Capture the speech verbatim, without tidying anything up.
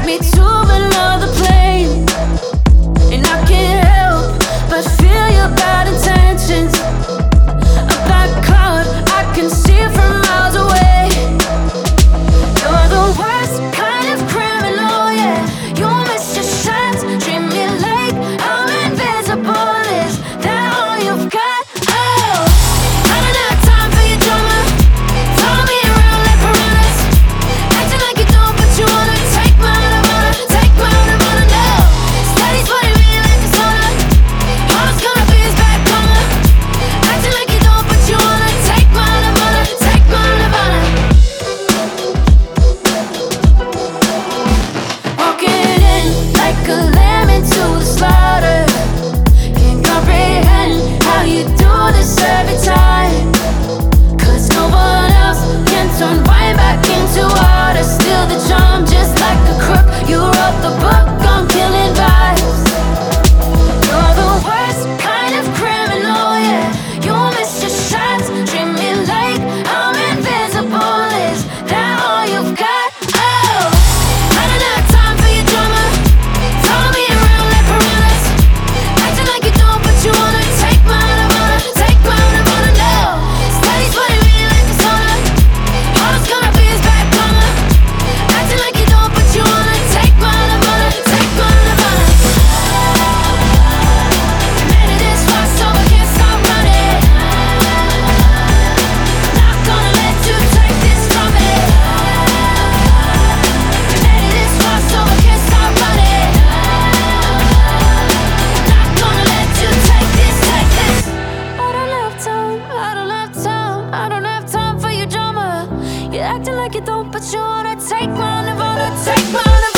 me to another plane, and I can't help but feel your bad intentions. A black cloud I can see from miles away. You're the worst kind of criminal, yeah. You miss your shots, treat me like I'm invisible. Is that all you've got? Oh, I don't have time for your drama. Follow me around like piranhas, acting like you don't, but you wanna take my Nirvana, take my Nirvana. No, steady putting me like a sauna. All it's gonna be is bad karma. Acting like you don't, but you wanna take my Nirvana, take my Nirvana. Walking in like a lamb into the slaughter. Can't comprehend how you do this every time. Cause no one else can turn wine back into water. Steal the charm just like a crook. You wrote the book on killing vibes. You're the worst kind of criminal, yeah. You miss your shots, treat me like I'm invisible. Is that all you've got? Oh, I don't have time for your drama. Follow me around like piranhas, acting like you don't, but you wanna take my Nirvana, take my Nirvana. No, steady putting me like a sauna. All it's gonna be is bad karma. Acting like you don't, but you wanna take my Nirvana, take my Nirvana. Made it this far, so I can't stop running. Not gonna let you take this from me. Made it this far, so I can't stop running. Not gonna let you take this, take this. I don't have time, I don't have time, I don't have time for your drama. You're acting like you don't, but you wanna take my Nirvana, take my Nirvana.